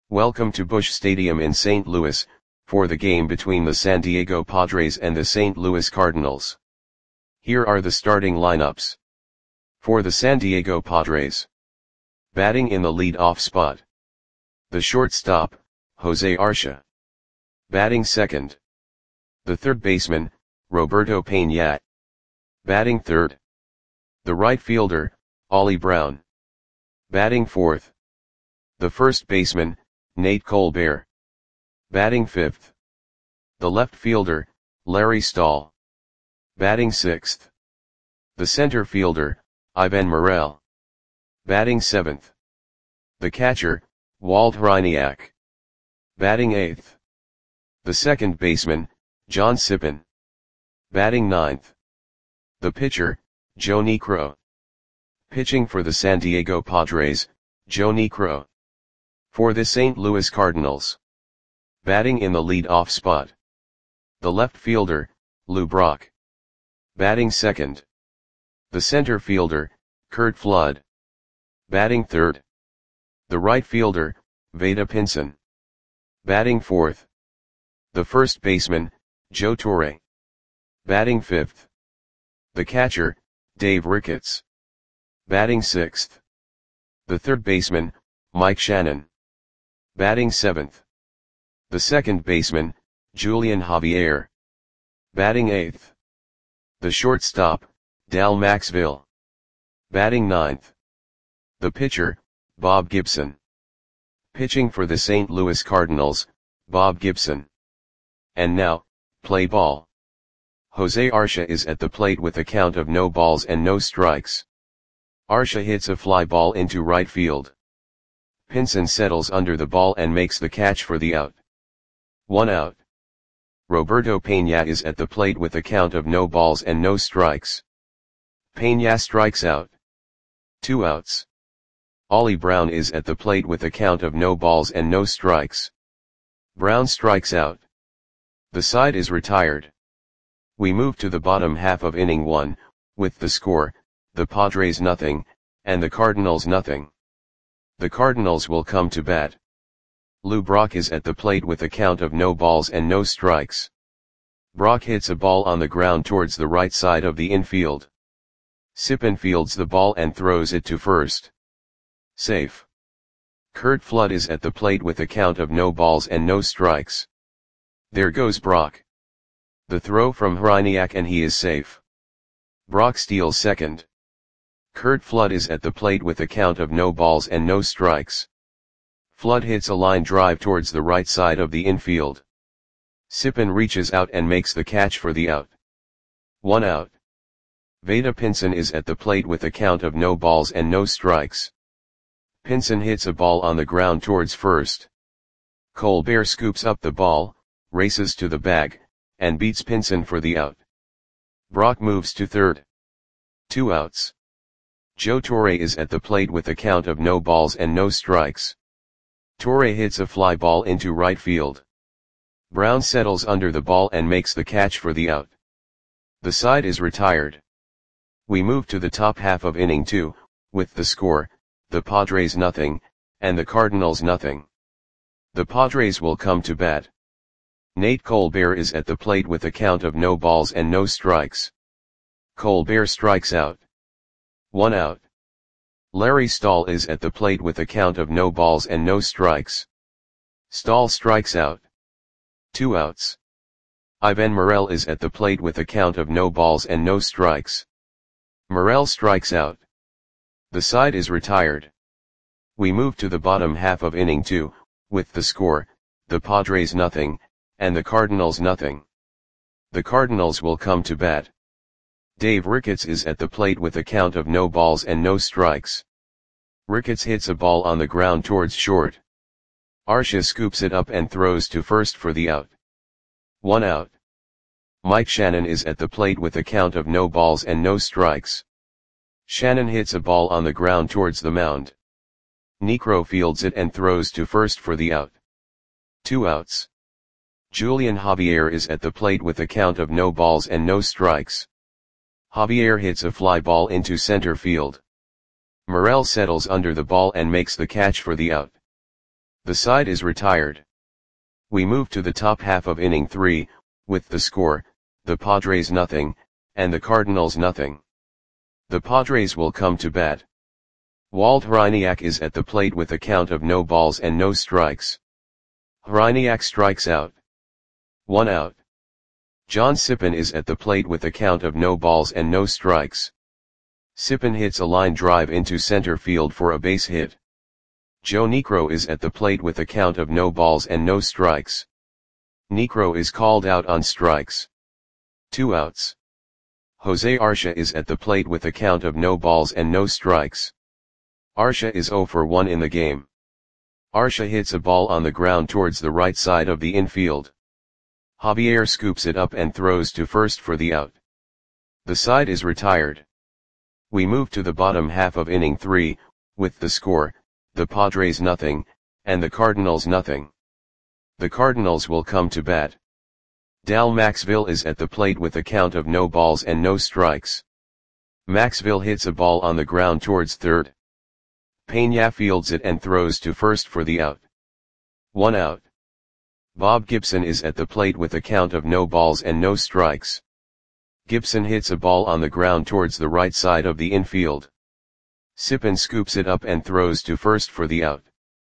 Welcome to Busch Stadium in St. Louis, for the game between the San Diego Padres and the St. Louis Cardinals. Here are the starting lineups. For the San Diego Padres. Batting in the lead-off spot. The shortstop, Jose Arcia. Batting second. The third baseman, Roberto Peña. Batting third. The right fielder, Ollie Brown. Batting fourth. The first baseman, Nate Colbert. Batting fifth. The left fielder, Larry Stahl. Batting sixth. The center fielder, Ivan Morel. Batting seventh. The catcher, Walt Hryniak. Batting eighth. The second baseman, John Sippen. Batting ninth. The pitcher, Joe Niekro. Pitching for the San Diego Padres, Joe Niekro. For the St. Louis Cardinals. Batting in the lead-off spot. The left fielder, Lou Brock. Batting second. The center fielder, Curt Flood. Batting third. The right fielder, Vada Pinson. Batting fourth. The first baseman, Joe Torre. Batting fifth. The catcher, Dave Ricketts. Batting sixth. The third baseman, Mike Shannon. Batting seventh. The second baseman, Julian Javier. Batting eighth. The shortstop, Dal Maxville. Batting ninth. The pitcher, Bob Gibson. Pitching for the St. Louis Cardinals, Bob Gibson. And now, play ball. Jose Arcia is at the plate with a count of no balls and no strikes. Arcia hits a fly ball into right field. Pinson settles under the ball and makes the catch for the out. 1 out. Roberto Peña is at the plate with a count of no balls and no strikes. Peña strikes out. 2 outs. Ollie Brown is at the plate with a count of no balls and no strikes. Brown strikes out. The side is retired. We move to the bottom half of inning 1, with the score, the Padres nothing, and the Cardinals nothing. The Cardinals will come to bat. Lou Brock is at the plate with a count of no balls and no strikes. Brock hits a ball on the ground towards the right side of the infield. Sippen fields the ball and throws it to first. Safe. Curt Flood is at the plate with a count of no balls and no strikes. There goes Brock. The throw from Hryniak and he is safe. Brock steals second. Curt Flood is at the plate with a count of no balls and no strikes. Flood hits a line drive towards the right side of the infield. Sippen reaches out and makes the catch for the out. 1 out. Vada Pinson is at the plate with a count of no balls and no strikes. Pinson hits a ball on the ground towards first. Colbert scoops up the ball, races to the bag, and beats Pinson for the out. Brock moves to third. 2 outs. Joe Torre is at the plate with a count of no balls and no strikes. Torre hits a fly ball into right field. Brown settles under the ball and makes the catch for the out. The side is retired. We move to the top half of inning 2, with the score, the Padres nothing, and the Cardinals nothing. The Padres will come to bat. Nate Colbert is at the plate with a count of no balls and no strikes. Colbert strikes out. 1 out. Larry Stahl is at the plate with a count of no balls and no strikes. Stahl strikes out. 2 outs. Ivan Morel is at the plate with a count of no balls and no strikes. Morel strikes out. The side is retired. We move to the bottom half of inning 2, with the score, the Padres nothing, and the Cardinals nothing. The Cardinals will come to bat. Dave Ricketts is at the plate with a count of no balls and no strikes. Ricketts hits a ball on the ground towards short. Arcia scoops it up and throws to first for the out. 1 out. Mike Shannon is at the plate with a count of no balls and no strikes. Shannon hits a ball on the ground towards the mound. Niekro fields it and throws to first for the out. 2 outs. Julian Javier is at the plate with a count of no balls and no strikes. Javier hits a fly ball into center field. Morel settles under the ball and makes the catch for the out. The side is retired. We move to the top half of inning 3, with the score, the Padres nothing, and the Cardinals nothing. The Padres will come to bat. Walt Hryniak is at the plate with a count of no balls and no strikes. Hryniak strikes out. 1 out. John Sippen is at the plate with a count of no balls and no strikes. Sippen hits a line drive into center field for a base hit. Joe Niekro is at the plate with a count of no balls and no strikes. Niekro is called out on strikes. 2 outs. Jose Arcia is at the plate with a count of no balls and no strikes. Arcia is 0 for 1 in the game. Arcia hits a ball on the ground towards the right side of the infield. Javier scoops it up and throws to first for the out. The side is retired. We move to the bottom half of inning 3, with the score, the Padres nothing, and the Cardinals nothing. The Cardinals will come to bat. Dal Maxville is at the plate with a count of no balls and no strikes. Maxville hits a ball on the ground towards third. Peña fields it and throws to first for the out. 1 out. Bob Gibson is at the plate with a count of no balls and no strikes. Gibson hits a ball on the ground towards the right side of the infield. Sippen scoops it up and throws to first for the out.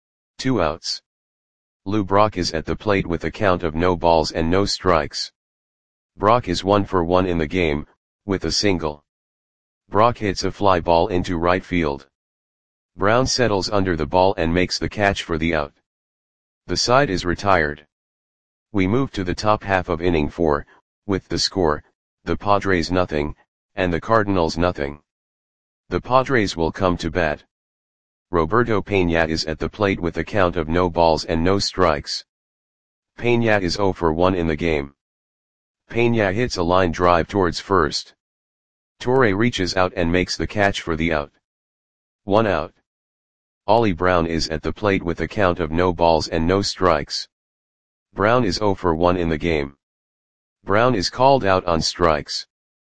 2 outs. Lou Brock is at the plate with a count of no balls and no strikes. Brock is 1 for 1 in the game, with a single. Brock hits a fly ball into right field. Brown settles under the ball and makes the catch for the out. The side is retired. We move to the top half of inning 4, with the score, the Padres nothing, and the Cardinals nothing. The Padres will come to bat. Roberto Peña is at the plate with a count of no balls and no strikes. Peña is 0 for 1 in the game. Peña hits a line drive towards first. Torre reaches out and makes the catch for the out. 1 out. Ollie Brown is at the plate with a count of no balls and no strikes. Brown is 0 for 1 in the game. Brown is called out on strikes.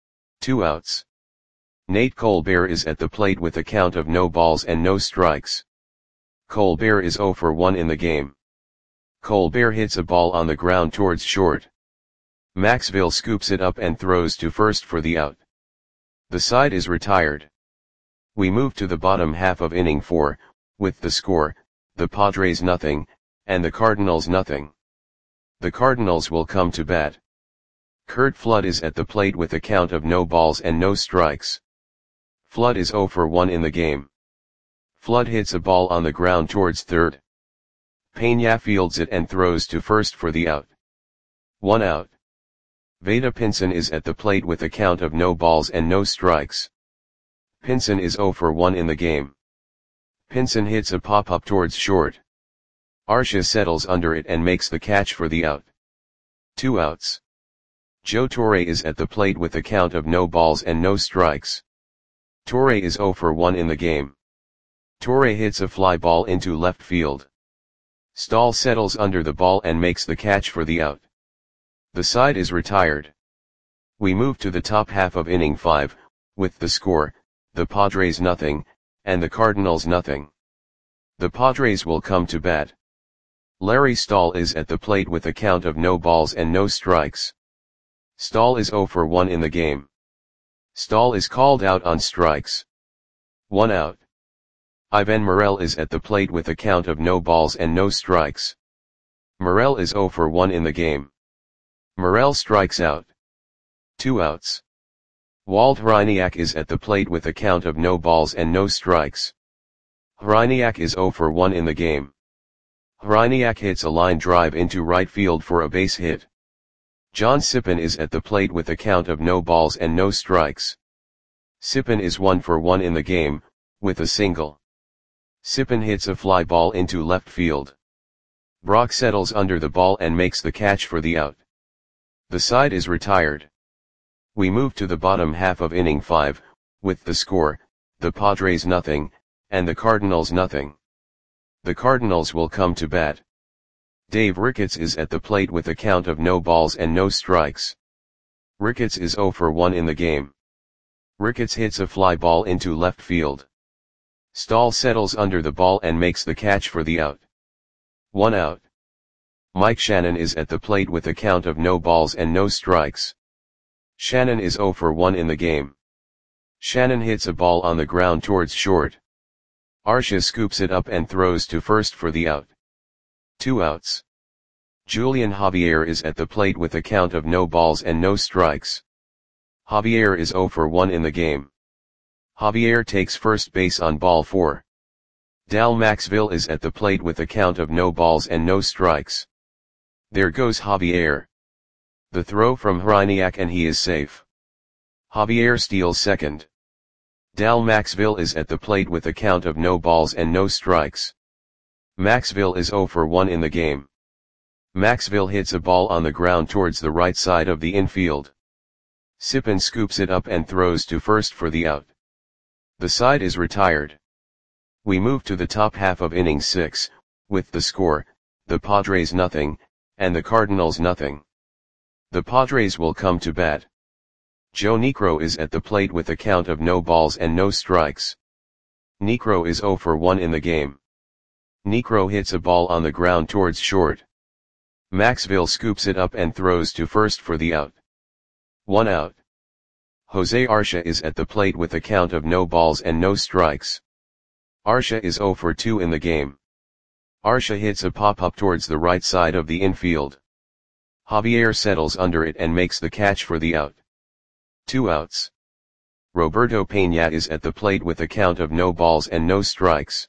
2 outs. Nate Colbert is at the plate with a count of no balls and no strikes. Colbert is 0 for 1 in the game. Colbert hits a ball on the ground towards short. Maxville scoops it up and throws to first for the out. The side is retired. We move to the bottom half of inning 4, with the score, the Padres nothing, and the Cardinals nothing. The Cardinals will come to bat. Curt Flood is at the plate with a count of no balls and no strikes. Flood is 0 for 1 in the game. Flood hits a ball on the ground towards third. Peña fields it and throws to first for the out. 1 out. Vada Pinson is at the plate with a count of no balls and no strikes. Pinson is 0 for 1 in the game. Pinson hits a pop-up towards short. Arcia settles under it and makes the catch for the out. 2 outs. Joe Torre is at the plate with a count of no balls and no strikes. Torre is 0 for 1 in the game. Torre hits a fly ball into left field. Stahl settles under the ball and makes the catch for the out. The side is retired. We move to the top half of inning 5, with the score, the Padres nothing, and the Cardinals nothing. The Padres will come to bat. Larry Stahl is at the plate with a count of no balls and no strikes. Stahl is 0 for 1 in the game. Stahl is called out on strikes. 1 out. Ivan Morel is at the plate with a count of no balls and no strikes. Morel is 0 for 1 in the game. Morel strikes out. 2 outs. Walt Hryniak is at the plate with a count of no balls and no strikes. Hryniak is 0 for 1 in the game. Hryniak hits a line drive into right field for a base hit. John Sippen is at the plate with a count of no balls and no strikes. Sippen is 1 for 1 in the game, with a single. Sippen hits a fly ball into left field. Brock settles under the ball and makes the catch for the out. The side is retired. We move to the bottom half of inning 5, with the score, the Padres nothing, and the Cardinals nothing. The Cardinals will come to bat. Dave Ricketts is at the plate with a count of no balls and no strikes. Ricketts is 0 for 1 in the game. Ricketts hits a fly ball into left field. Stahl settles under the ball and makes the catch for the out. 1 out. Mike Shannon is at the plate with a count of no balls and no strikes. Shannon is 0 for 1 in the game. Shannon hits a ball on the ground towards short. Arcia scoops it up and throws to first for the out. 2 outs. Julian Javier is at the plate with a count of no balls and no strikes. Javier is 0 for 1 in the game. Javier takes first base on ball 4. Dal Maxville is at the plate with a count of no balls and no strikes. There goes Javier. The throw from Hryniak and he is safe. Javier steals second. Dal Maxville is at the plate with a count of no balls and no strikes. Maxville is 0 for 1 in the game. Maxville hits a ball on the ground towards the right side of the infield. Sippen scoops it up and throws to first for the out. The side is retired. We move to the top half of inning 6, with the score, the Padres nothing, and the Cardinals nothing. The Padres will come to bat. Joe Niekro is at the plate with a count of no balls and no strikes. Niekro is 0 for 1 in the game. Niekro hits a ball on the ground towards short. Maxville scoops it up and throws to first for the out. 1 out. Jose Arcia is at the plate with a count of no balls and no strikes. Arcia is 0 for 2 in the game. Arcia hits a pop-up towards the right side of the infield. Javier settles under it and makes the catch for the out. 2 outs. Roberto Peña is at the plate with a count of no balls and no strikes.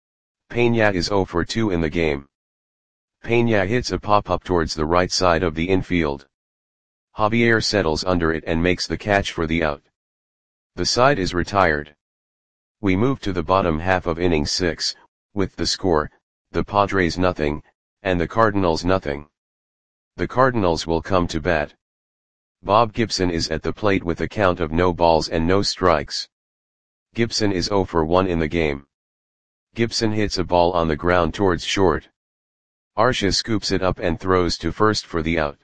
Peña is 0 for 2 in the game. Peña hits a pop-up towards the right side of the infield. Javier settles under it and makes the catch for the out. The side is retired. We move to the bottom half of inning 6, with the score, the Padres nothing, and the Cardinals nothing. The Cardinals will come to bat. Bob Gibson is at the plate with a count of no balls and no strikes. Gibson is 0 for 1 in the game. Gibson hits a ball on the ground towards short. Arcia scoops it up and throws to first for the out.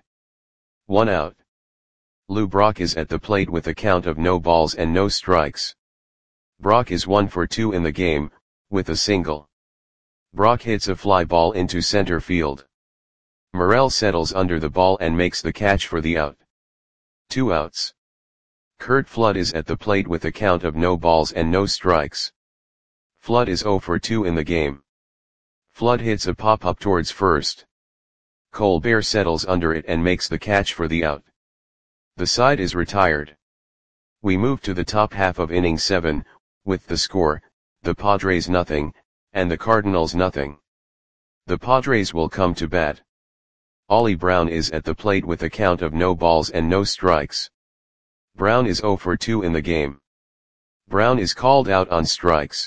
1 out. Lou Brock is at the plate with a count of no balls and no strikes. Brock is 1 for 2 in the game, with a single. Brock hits a fly ball into center field. Morel settles under the ball and makes the catch for the out. 2 outs. Curt Flood is at the plate with a count of no balls and no strikes. Flood is 0 for 2 in the game. Flood hits a pop-up towards first. Colbert settles under it and makes the catch for the out. The side is retired. We move to the top half of inning 7, with the score, the Padres nothing, and the Cardinals nothing. The Padres will come to bat. Ollie Brown is at the plate with a count of no balls and no strikes. Brown is 0 for 2 in the game. Brown is called out on strikes.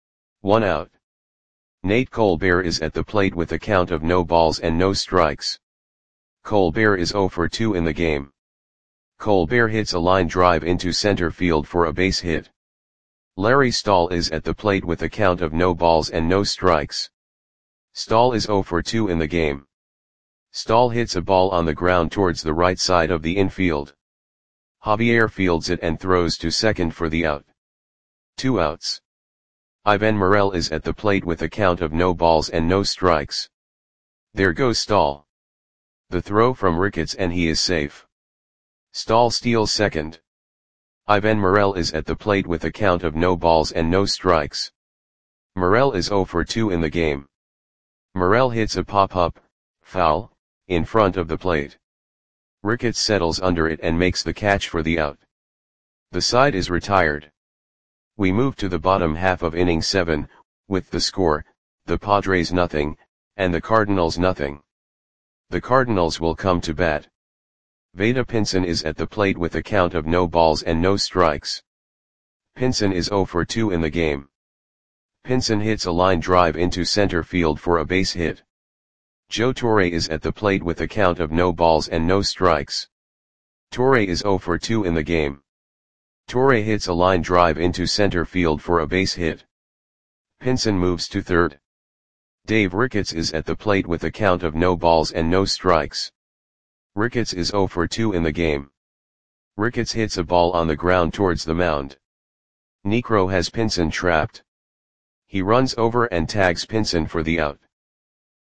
1 out. Nate Colbert is at the plate with a count of no balls and no strikes. Colbert is 0 for 2 in the game. Colbert hits a line drive into center field for a base hit. Larry Stahl is at the plate with a count of no balls and no strikes. Stahl is 0 for 2 in the game. Stahl hits a ball on the ground towards the right side of the infield. Javier fields it and throws to second for the out. 2 outs. Ivan Morel is at the plate with a count of no balls and no strikes. There goes Stahl. The throw from Ricketts and he is safe. Stahl steals second. Ivan Morel is at the plate with a count of no balls and no strikes. Morel is 0 for 2 in the game. Morel hits a pop-up, foul, in front of the plate. Ricketts settles under it and makes the catch for the out. The side is retired. We move to the bottom half of inning 7, with the score, the Padres nothing, and the Cardinals nothing. The Cardinals will come to bat. Vada Pinson is at the plate with a count of no balls and no strikes. Pinson is 0 for 2 in the game. Pinson hits a line drive into center field for a base hit. Joe Torre is at the plate with a count of no balls and no strikes. Torre is 0 for 2 in the game. Torre hits a line drive into center field for a base hit. Pinson moves to third. Dave Ricketts is at the plate with a count of no balls and no strikes. Ricketts is 0 for 2 in the game. Ricketts hits a ball on the ground towards the mound. Niekro has Pinson trapped. He runs over and tags Pinson for the out.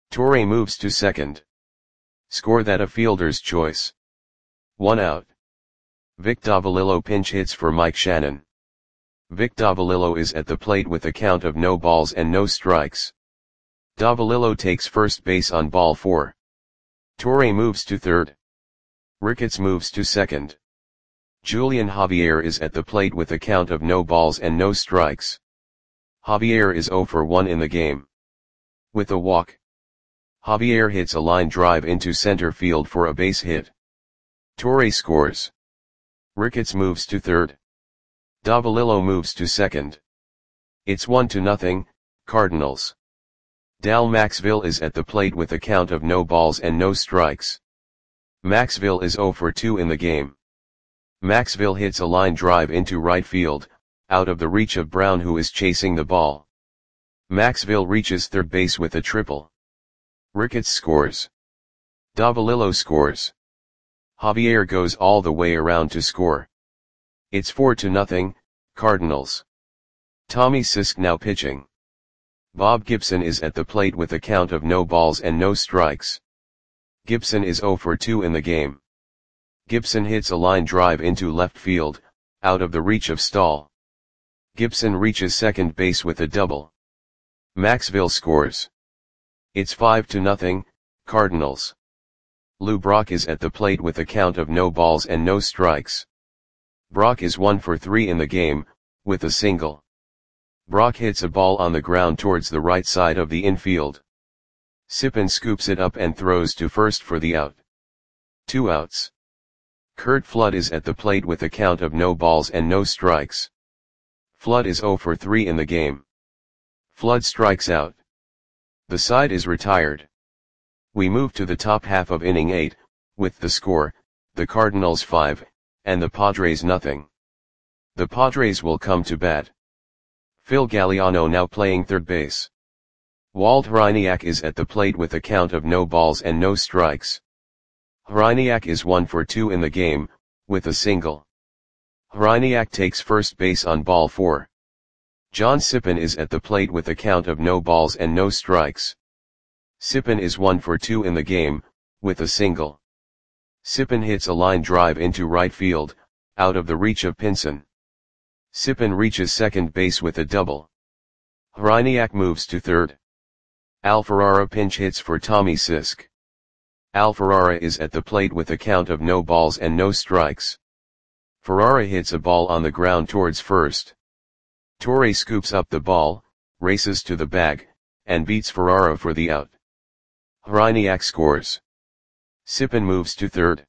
Torre moves to second. Score that a fielder's choice. 1 out. Vic Davalillo pinch hits for Mike Shannon. Vic Davalillo is at the plate with a count of no balls and no strikes. Davalillo takes first base on ball 4. Torre moves to third. Ricketts moves to second. Julian Javier is at the plate with a count of no balls and no strikes. Javier is 0 for 1 in the game. With a walk, Javier hits a line drive into center field for a base hit. Torre scores. Ricketts moves to third. Davalillo moves to second. It's 1-0, Cardinals. Dal Maxville is at the plate with a count of no balls and no strikes. Maxville is 0 for 2 in the game. Maxville hits a line drive into right field, out of the reach of Brown, who is chasing the ball. Maxville reaches third base with a triple. Ricketts scores. Davalillo scores. Javier goes all the way around to score. It's 4-0, Cardinals. Tommy Sisk now pitching. Bob Gibson is at the plate with a count of no balls and no strikes. Gibson is 0 for 2 in the game. Gibson hits a line drive into left field, out of the reach of Stahl. Gibson reaches second base with a double. Maxville scores. It's 5-0, Cardinals. Lou Brock is at the plate with a count of no balls and no strikes. Brock is 1 for 3 in the game, with a single. Brock hits a ball on the ground towards the right side of the infield. Sippen scoops it up and throws to first for the out. 2 outs. Curt Flood is at the plate with a count of no balls and no strikes. Flood is 0 for 3 in the game. Flood strikes out. The side is retired. We move to the top half of inning 8, with the score, the Cardinals 5, and the Padres nothing. The Padres will come to bat. Phil Galliano now playing third base. Walt Hryniak is at the plate with a count of no balls and no strikes. Hryniak is 1 for 2 in the game, with a single. Hryniak takes first base on ball 4. John Sippen is at the plate with a count of no balls and no strikes. Sippen is 1 for 2 in the game, with a single. Sippen hits a line drive into right field, out of the reach of Pinson. Sippen reaches second base with a double. Hryniak moves to third. Al Ferrara pinch hits for Tommy Sisk. Al Ferrara is at the plate with a count of no balls and no strikes. Ferrara hits a ball on the ground towards first. Torre scoops up the ball, races to the bag, and beats Ferrara for the out. Hryniak scores. Sippen moves to third.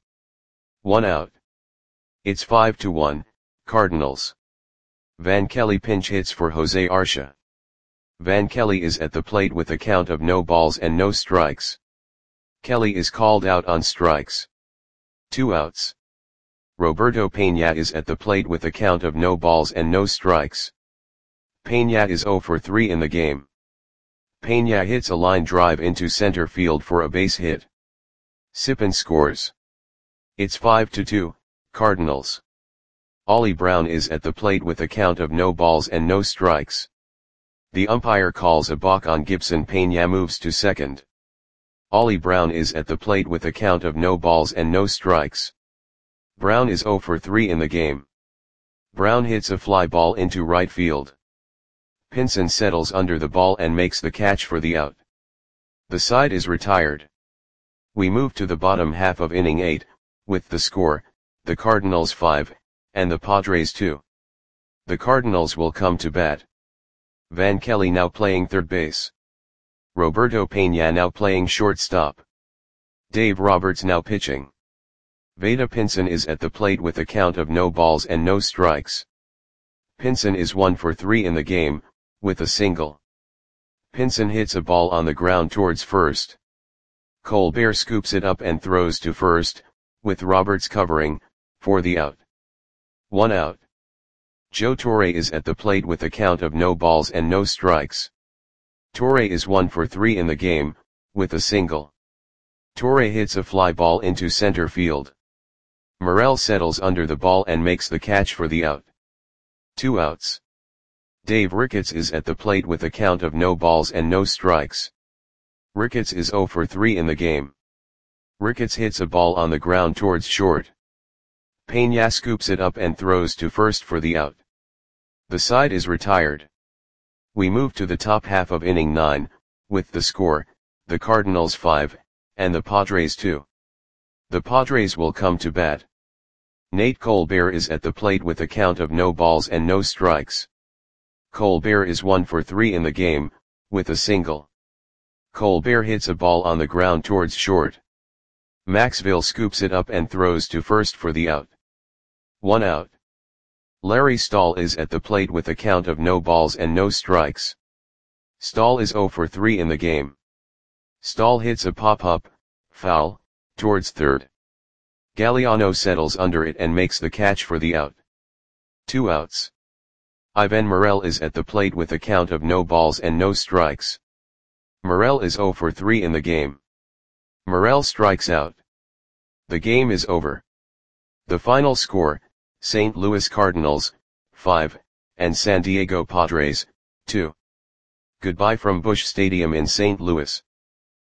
1 out. It's 5-1, Cardinals. Van Kelly pinch hits for Jose Arcia. Van Kelly is at the plate with a count of no balls and no strikes. Kelly is called out on strikes. 2 outs. Roberto Peña is at the plate with a count of no balls and no strikes. Peña is 0 for 3 in the game. Peña hits a line drive into center field for a base hit. Sippen scores. It's 5-2, Cardinals. Ollie Brown is at the plate with a count of no balls and no strikes. The umpire calls a balk on Gibson. Peña moves to second. Ollie Brown is at the plate with a count of no balls and no strikes. Brown is 0 for 3 in the game. Brown hits a fly ball into right field. Pinson settles under the ball and makes the catch for the out. The side is retired. We move to the bottom half of inning 8, with the score, the Cardinals 5, and the Padres 2. The Cardinals will come to bat. Van Kelly now playing third base. Roberto Peña now playing shortstop. Dave Roberts now pitching. Vada Pinson is at the plate with a count of no balls and no strikes. Pinson is 1 for 3 in the game, with a single. Pinson hits a ball on the ground towards first. Colbert scoops it up and throws to first, with Roberts covering, for the out. 1 out. Joe Torre is at the plate with a count of no balls and no strikes. Torre is 1 for 3 in the game, with a single. Torre hits a fly ball into center field. Morel settles under the ball and makes the catch for the out. 2 outs. Dave Ricketts is at the plate with a count of no balls and no strikes. Ricketts is 0 for 3 in the game. Ricketts hits a ball on the ground towards short. Peña scoops it up and throws to first for the out. The side is retired. We move to the top half of inning 9, with the score, the Cardinals 5, and the Padres 2. The Padres will come to bat. Nate Colbert is at the plate with a count of no balls and no strikes. Colbert is 1 for 3 in the game, with a single. Colbert hits a ball on the ground towards short. Maxville scoops it up and throws to first for the out. 1 out. Larry Stahl is at the plate with a count of no balls and no strikes. Stahl is 0 for 3 in the game. Stahl hits a pop-up, foul, towards third. Galliano settles under it and makes the catch for the out. 2 outs. Ivan Morel is at the plate with a count of no balls and no strikes. Morel is 0 for 3 in the game. Morel strikes out. The game is over. The final score, St. Louis Cardinals, 5, and San Diego Padres, 2. Goodbye from Busch Stadium in St. Louis.